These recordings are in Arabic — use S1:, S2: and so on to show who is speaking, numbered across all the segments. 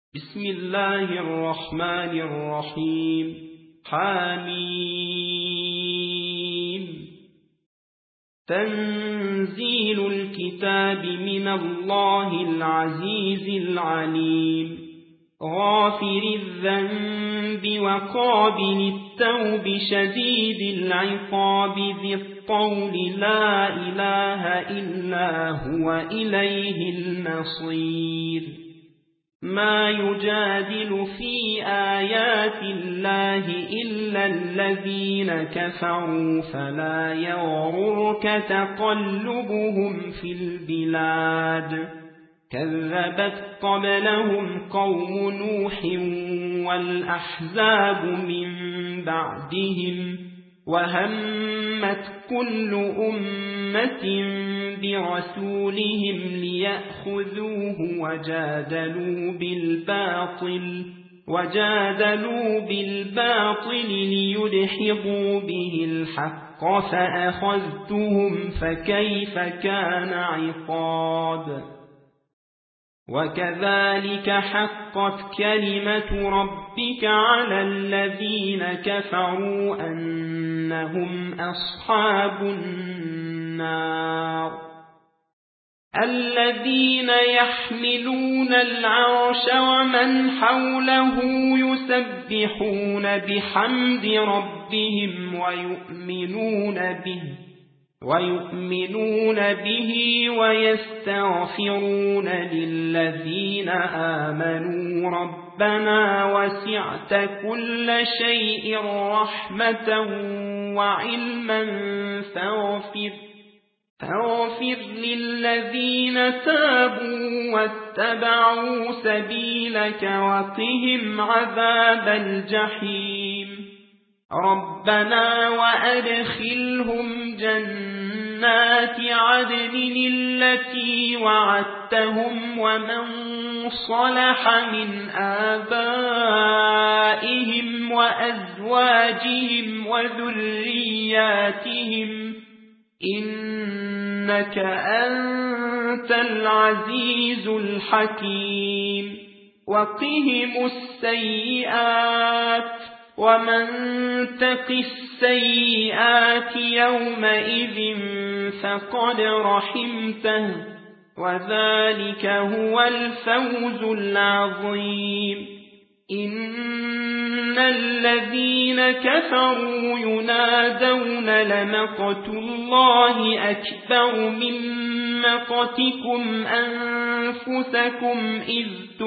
S1: بسم الله الرحمن الرحيم. حميم. تنزيل الكتاب من الله العزيز العليم. غافر الذنب وقابل التوب شديد العقاب ذي الطول لا إله إلا هو إليه المصير. ما يجادل في آيات الله إلا الذين كفروا فلا يغررك تقلبهم في البلاد. كذبت قبلهم قوم نوح والأحزاب من بعدهم وهمت كل أمة برسولهم ليأخذوه وجادلوا بالباطل ليدحضوا به الحق فأخذتهم فكيف كان عقاب. وكذلك حقت كلمة ربك على الذين كفروا أنهم أصحاب النار. الذين يحملون العرش ومن حوله يسبحون بحمد ربهم ويؤمنون به ويستغفرون للذين آمنوا ربنا وسعت كل شيء رحمة وعلما فاغفر للذين تابوا واتبعوا سبيلك وقهم عذاب الجحيم. ربنا وأدخلهم جنات عدن التي وعدتهم ومن صلح من آبائهم وأزواجهم وذرياتهم إنك أنت العزيز الحكيم. وقهم السيئات ومن تق السيئات يومئذ فقد رحمته وذلك هو الفوز العظيم. إن الذين كفروا ينادون لمقت الله أكبر من مقتكم أنفسكم إذ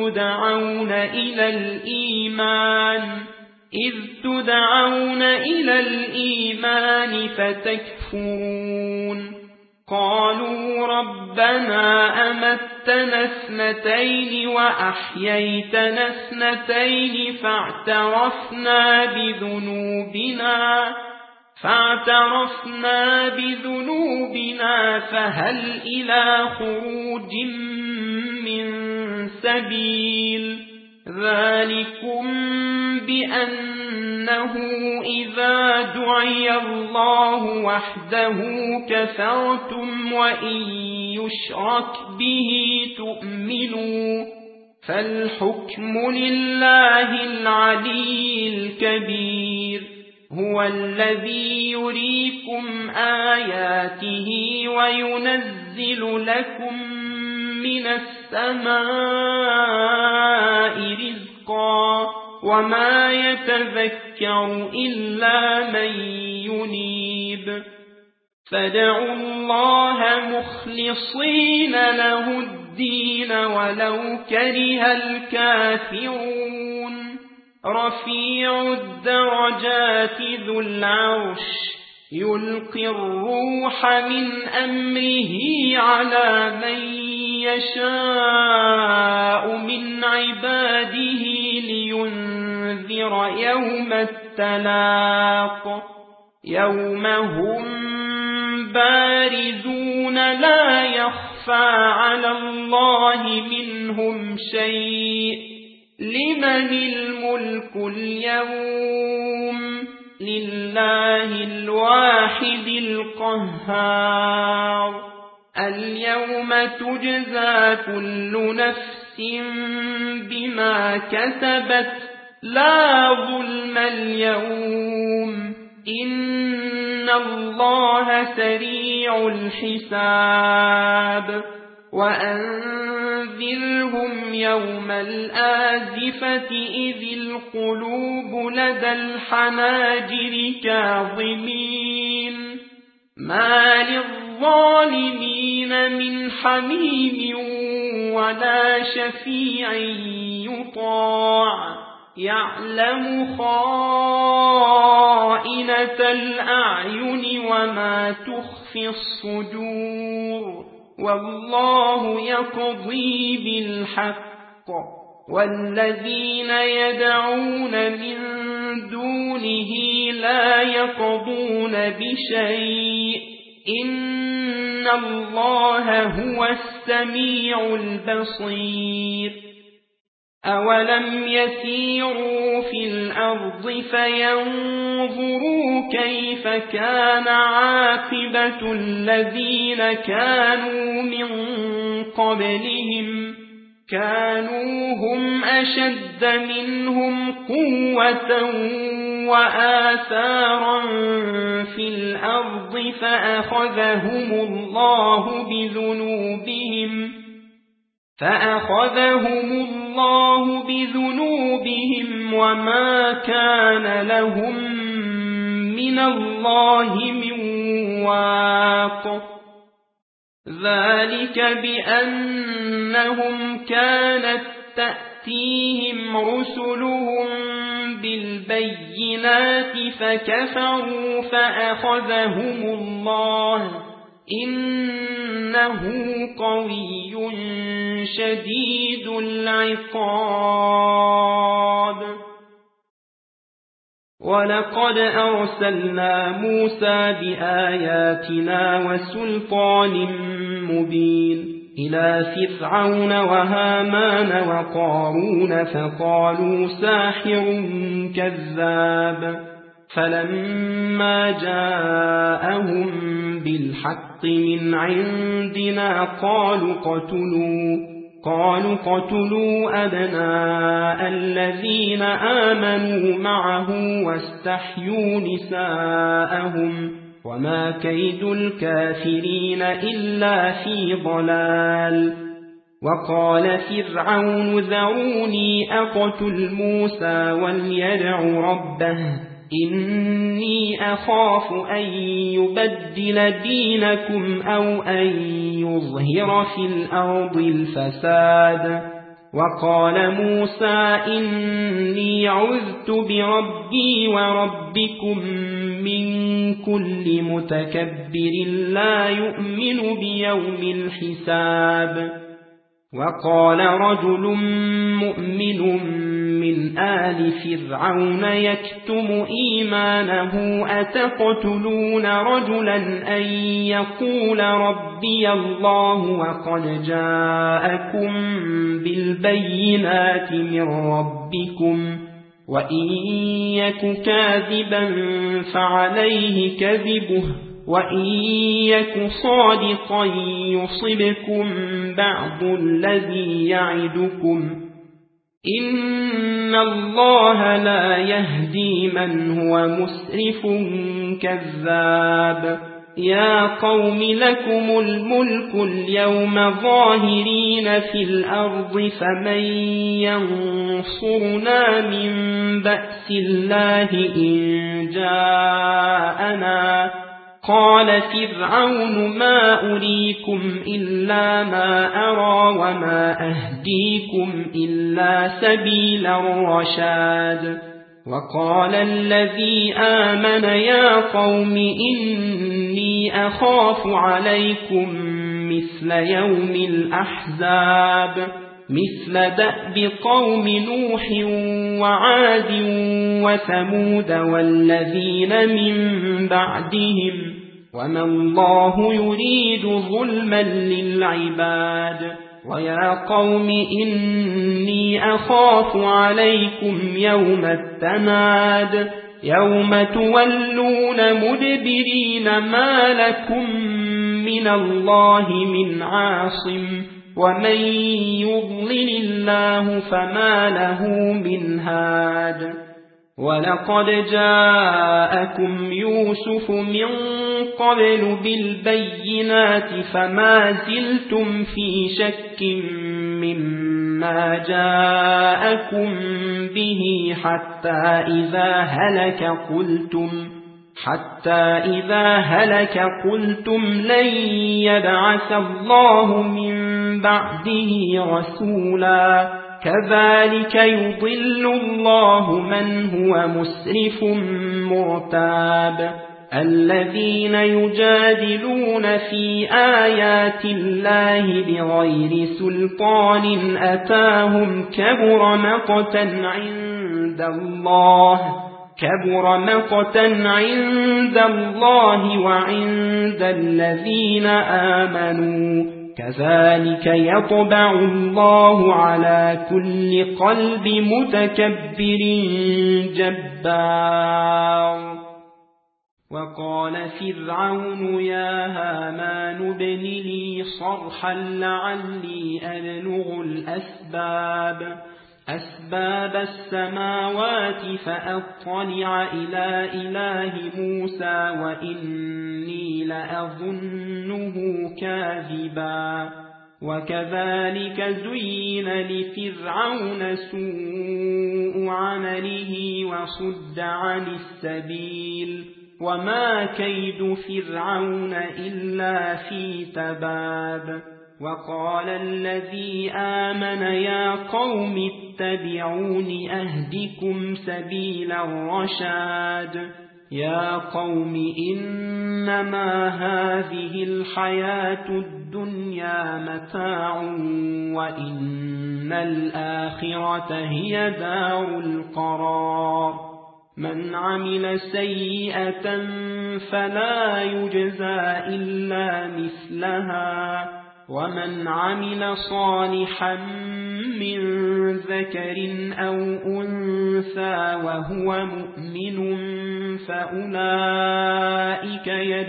S1: تدعون إلى الإيمان فتكفرون. قالوا ربنا أمتنا اثنتين وأحييتنا اثنتين فاعترفنا بذنوبنا فهل إلى خروج من سبيل. ذلكم بأنه إذا دعي الله وحده كفرتم وإن يشرك به تؤمنوا فالحكم لله العلي الكبير. هو الذي يريكم آياته وينزل لكم من السماء رزقا وما يتذكر إلا من ينيب. فادعوا الله مخلصين له الدين ولو كره الكافرون. رفيع الدرجات ذو العرش يلقي الروح من أمره على من يشاء من عباده لينذر يوم التلاق. يوم هم بارزون لا يخفى على الله منهم شيء. لمن الملك اليوم؟ لله الواحد القهار. اليوم تجزى كل نفس بما بما كسبت لا ظلم اليوم إن الله سريع الحساب وأنذرهم يوم الآزفة إذ القلوب لدى الحناجر كاظمين ما للظالمين من حميم ولا شفيع يطاع يعلم خائنة الأعين وما تخفي الصدور والله يقضي بالحق والذين يدعون من دونه لا يقضون بشيء إن الله هو السميع البصير أولم يسيروا في الأرض فينظروا كيف كان عاقبة الذين كانوا من قبلهم كانوا هم أشد منهم قوة وآثارا في الأرض فأخذهم الله بذنوبهم وما كان لهم من الله من واق ذلك بأنهم كانت تأتيهم رسلهم بالبينات فكفروا فأخذهم الله إنه قوي شديد العقاب ولقد أرسلنا موسى بآياتنا وسلطان مبين إلى فرعون وهامان وقارون فقالوا ساحر كذاب فلما جاءهم بالحق من عندنا قالوا قتلوا أبناء الذين آمنوا معه واستحيوا نساءهم وما كيد الكافرين إلا في ضلال وقال فرعون ذروني أقتل موسى وليدع ربه إني أخاف أن يبدل دينكم أو أن يظهر في الأرض الفساد وقال موسى إني عذت بربي وربكم من كل متكبر لا يؤمن بيوم الحساب وقال رجل مؤمن من آل فرعون يكتم إيمانه أتقتلون رجلا أن يقول ربي الله وقد جاءكم بالبينات من ربكم وإن يك كاذبا فعليه كذبه وإن يك صادقا يصبكم بعض الذي يعدكم إن الله لا يهدي من هو مسرف كذاب يا قوم لكم الملك اليوم ظاهرين في الأرض فمن ينصرنا من بأس الله إن جاءنا قال فرعون ما أريكم إلا ما أرى وما أهديكم إلا سبيل الرشاد وقال الذي آمن يا قوم إني أخاف عليكم مثل يوم الأحزاب مثل دأب قوم نوح وعاد وثمود والذين من بعدهم وما الله يريد ظلما للعباد ويا قوم إني أخاف عليكم يوم التناد يوم تولون مدبرين ما لكم من الله من عاصم ومن يضلل الله فما له من هاد ولقد جاءكم يوسف من قبل بالبينات فما زلتم في شك مما جاءكم به حتى إذا هلك قلتم لن يبعث الله من بعده رسولا كذلك يضل الله من هو مسرف مرتاب الذين يجادلون في آيات الله بغير سلطان أتاهم كبر مقتا عند الله وعند الذين آمنوا كذلك يطبع الله على كل قلب متكبر جبار وقال فرعون يا هامان ابن لي صرحا لعلي أبلغ أسباب السماوات فأطلع إلى إله موسى وإني لأظنه كاذبا وكذلك زين لفرعون سوء عمله وصد عن السبيل وما كيد فرعون إلا في تباب وقال الذي آمن يا قوم اتبعون أهدكم سبيل الرشاد يا قوم إنما هذه الحياة الدنيا متاع وإن الآخرة هي دار القرار من عمل سيئة فلا يجزى إلا مثلها ومن عمل صالحا من ذكر أو أنثى وهو مؤمن فأولئك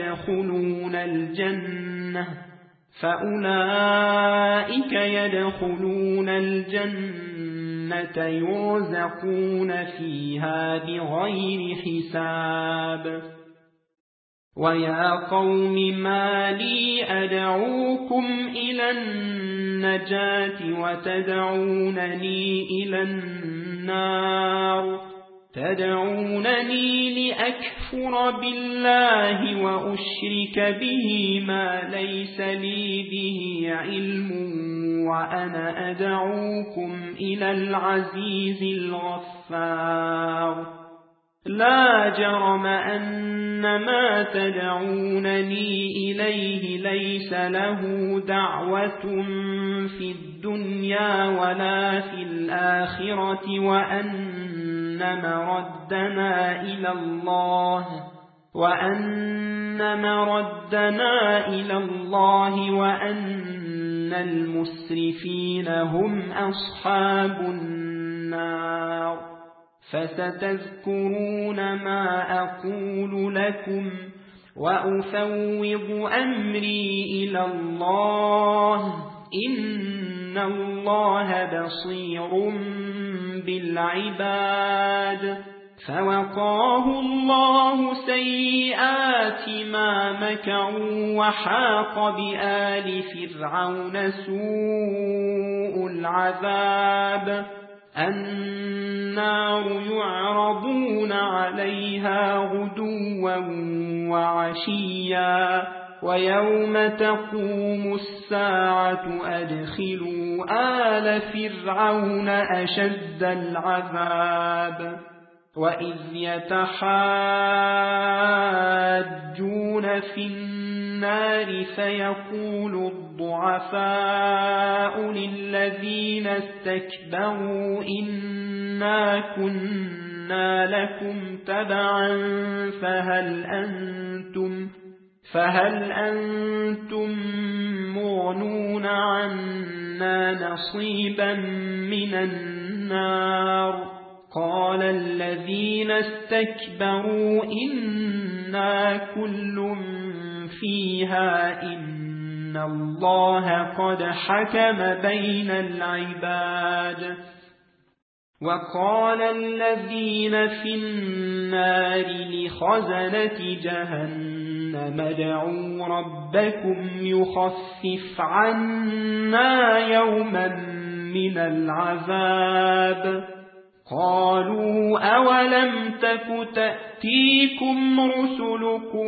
S1: يدخلون الجنة يرزقون فيها بغير حساب ويا قوم ما لي أدعوكم إلى النجاة وتدعونني إلى النار تدعونني لأكفر بالله وأشرك به ما ليس لي به علم وأنا أدعوكم إلى العزيز الغفار لا جرم أن ما تدعونني إليه ليس له دعوة في الدنيا ولا في الآخرة وأن مردنا إلى الله وأن المسرفين هم أصحاب النار فستذكرون ما أقول لكم وأفوض أمري إلى الله إن الله بصير بالعباد فوقاه الله سيئات ما مكروا وحاق بآل فرعون سوء العذاب النار يعرضون عليها غدوا وعشيا ويوم تقوم الساعة أدخلوا آل فرعون أشد العذاب وإذ يتحاجون في النار فيقول الضعفاء للذين استكبروا إنا كنا لكم تبعا فهل أنتم مغنون عنا نصيبا من النار قال الذين استكبروا إنا كل فيها إن إن الله قد حكم بين العباد. وقال الذين في النار لخزنة جهنم ادعوا ربكم يخفف عنا يوما من العذاب. قالوا أولم تك تأتيكم رسلكم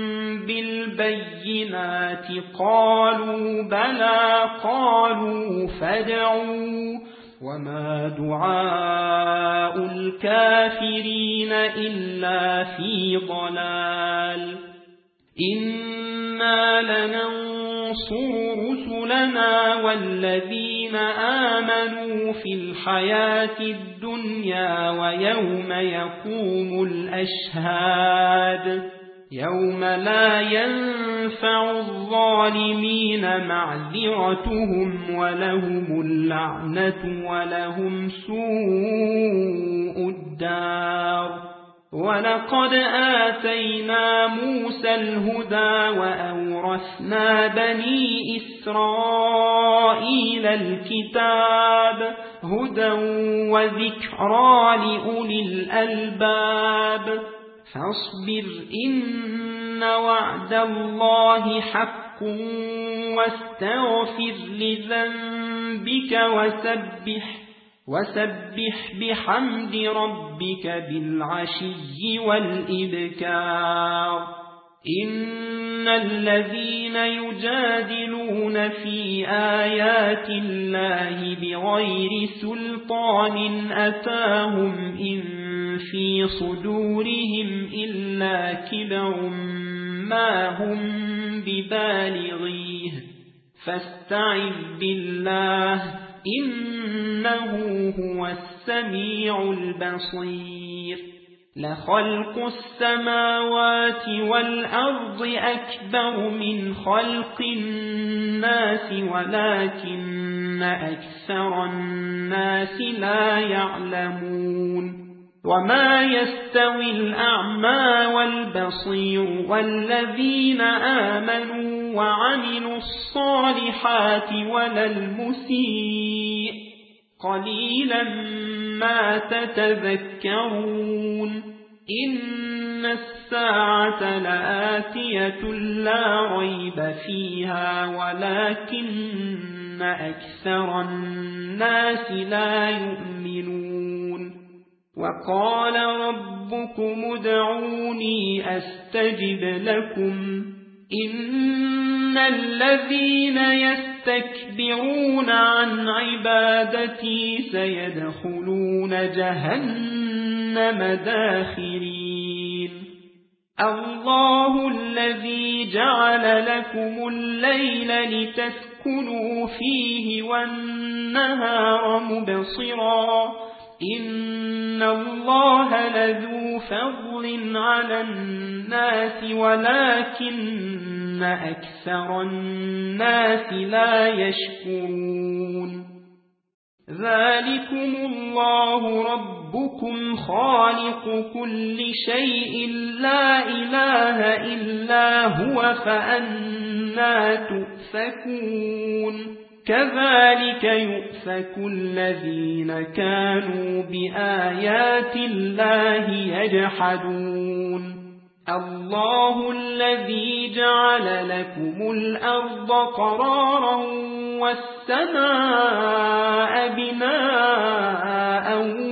S1: بالبينات؟ قالوا بلى. قالوا فادعوا. وما دعاء الكافرين إلا في ضلال. إنا لننصر رسلنا والذين آمنوا في الحياة الدنيا ويوم يقوم الأشهاد، يوم لا ينفع الظالمين معذرتهم ولهم اللعنة ولهم سوء الدار. ولقد آتينا موسى الهدى وأورثنا بني إسرائيل الكتاب هدى وذكرى لأولي الألباب. فاصبر إن وعد الله حق واستغفر لذنبك وسبح بحمد ربك بالعشي والإبكار. إن الذين يجادلون في آيات الله بغير سلطان أتاهم إن في صدورهم إلا كبر ما هم ببالغيه فاستعذ بالله إنه هو السميع البصير. لخلق السماوات والأرض أكبر من خلق الناس ولكن أكثر الناس لا يعلمون. وما يستوي الأعمى والبصير والذين آمنوا وعملوا الصالحات ولا المسيء قليلا ما تتذكرون. إن الساعة لآتية لا ريب فيها ولكن أكثر الناس لا يؤمنون. وقال ربكم ادعوني أستجب لكم إن الذين يستكبرون عن عبادتي سيدخلون جهنم داخرين. الله الذي جعل لكم الليل لتسكنوا فيه والنهار مبصرا إن الله لذو فضل على الناس ولكن أكثر الناس لا يشكرون. ذلكم الله ربكم خالق كل شيء لا إله إلا هو فأنى تؤفكون. كذلك يؤفك الذين كانوا بآيات الله يجحدون. الله الذي جعل لكم الأرض قرارا والسماء بناء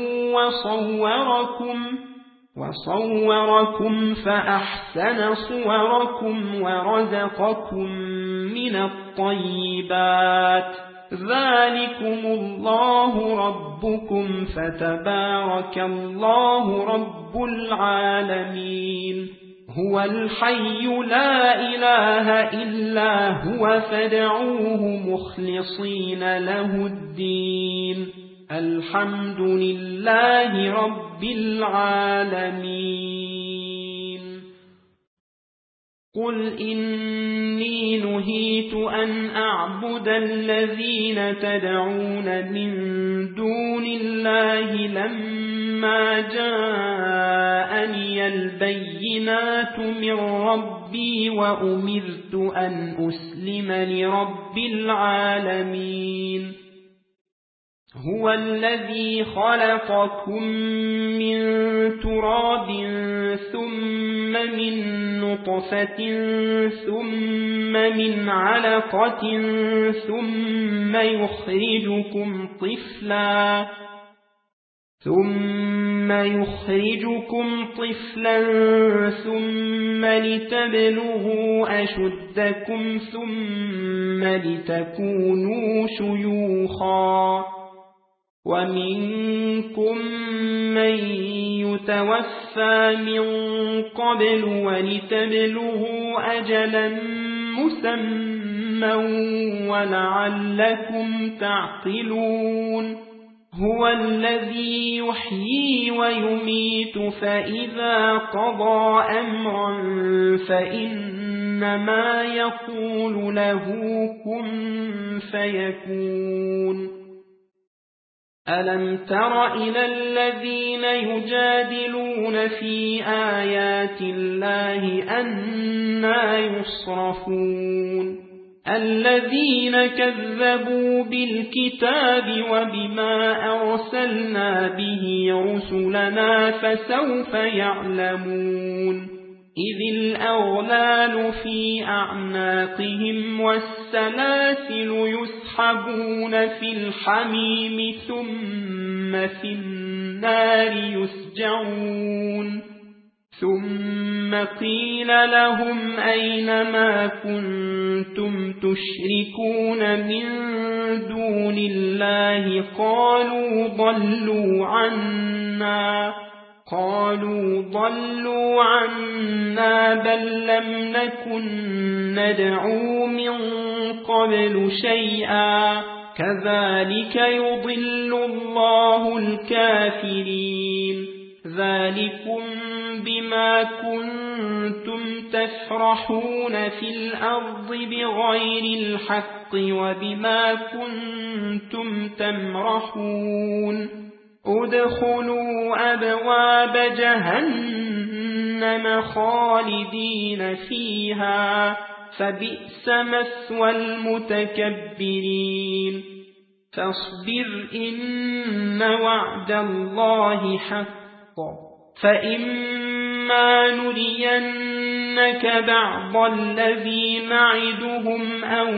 S1: وصوركم فأحسن صوركم ورزقكم من الطيبات. ذلكم الله ربكم فتبارك الله رب العالمين. هو الحي لا إله إلا هو فادعوه مخلصين له الدين. الحمد لله رب العالمين. قل إني نهيت أن أعبد الذين تدعون من دون الله لما جاءني البينات من ربي ربي وأمرت أن أسلم لرب العالمين هو الذي خلقكم من تراب ثم من نطفة ثم من علقة ثم يخرجكم طفلا ثم لتبلغوا أشدكم ثم لتكونوا شيوخا ومنكم من يتوفى من قبل ولتبلغوا أجلا مسمى ولعلكم تعقلون هو الذي يحيي ويميت فإذا قضى أمرا فإنما يقول له كن فيكون ألم تر إلى الذين يجادلون في آيات الله أنى يصرفون الذين كذبوا بالكتاب وبما أرسلنا به رسلنا فسوف يعلمون إذ الأغلال في أعناقهم والسلاسل يسحبون في الحميم ثم في النار يسجعون ثم قيل لهم أين ما كنتم تشركون من دون الله قالوا ضلوا عنا بل لم نكن ندعو من قبل شيئا كذلك يضل الله الكافرين ذلكم بما كنتم تفرحون في الأرض بغير الحق وبما كنتم تمرحون ادخلوا أبواب جهنم خالدين فيها فبئس مثوى المتكبرين فاصبر إن وعد الله حق فإما نرينك بعض الذي نعدهم أو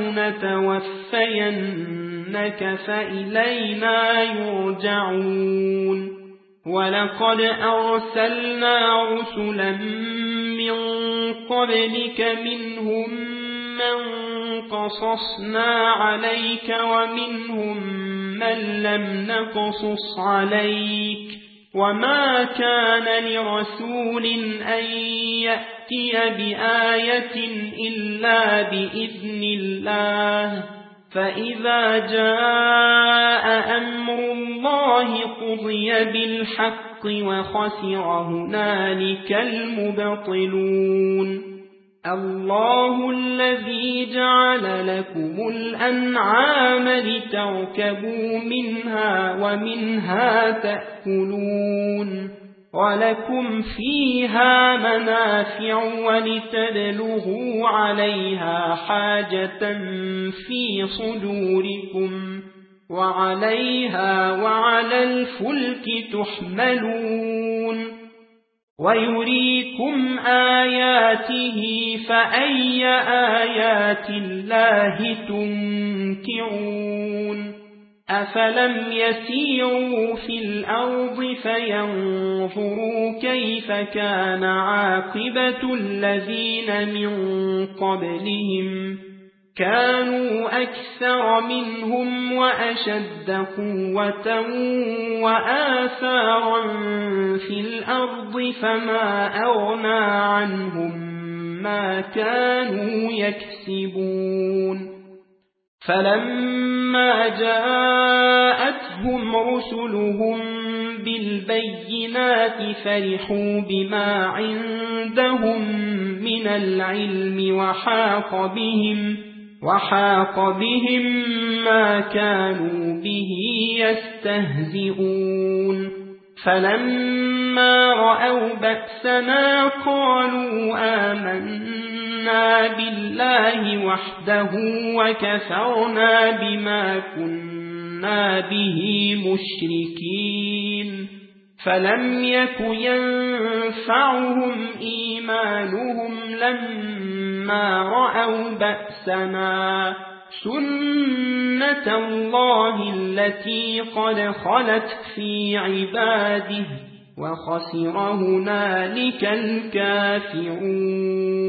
S1: نتوفينك فإلينا يرجعون ولقد أرسلنا رسلا من قبلك منهم من قصصنا عليك ومنهم من لم نقصص عليك وما كان لرسول أن يأتي بآية إلا بإذن الله فإذا جاء أمر الله قضي بالحق وخسر هنالك المبطلون الله الذي جعل لكم الأنعام لتركبوا منها ومنها تأكلون ولكم فيها منافع ولتبلغوا عليها حاجة في صدوركم وعليها وعلى الفلك تحملون ويريكم آياته فأي آيات الله تنكرون أفلم يسيروا في الأرض فينظروا كيف كان عاقبة الذين من قبلهم كانوا أكثر منهم وأشد قوة وآثارا في الأرض فما أغنى عنهم ما كانوا يكسبون فلما جاءتهم رسلهم بالبينات فرحوا بما عندهم من العلم وحاق بهم ما كانوا به يستهزئون فلما رأوا بأسنا قالوا آمنا آمنا بالله وحده وكفرنا بما كنا به مشركين فلم يك ينفعهم إيمانهم لما رأوا بأسنا سنة الله التي قد خلت في عباده وخسر هنالك الكافرون